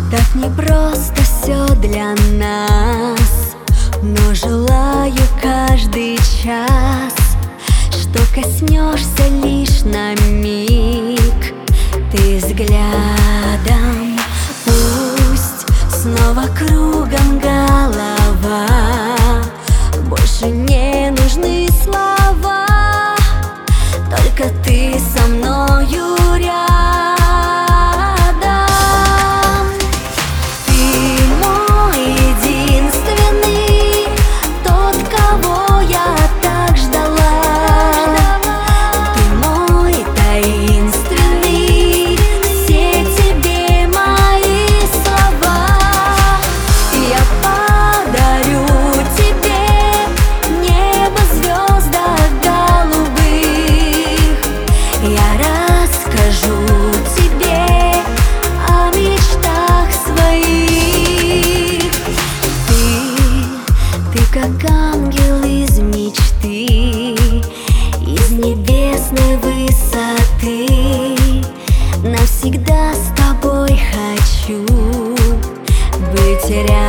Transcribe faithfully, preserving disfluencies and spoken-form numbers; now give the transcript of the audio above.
Так непросто все для нас, но желаю каждый час, что коснешься лишь на миг ты взглядом. Пусть снова кругом голова, больше не нужны слова, только ты со мною рядом. Ты мой единственный, тот, кого я так ждала. Ты мой таинственный, все тебе мои слова. Я подарю тебе небо в звездах голубых. Я расскажу тебе о мечтах своих. Ты, ты как ангел из мечты, из небесной высоты. Навсегда с тобой хочу быть рядом.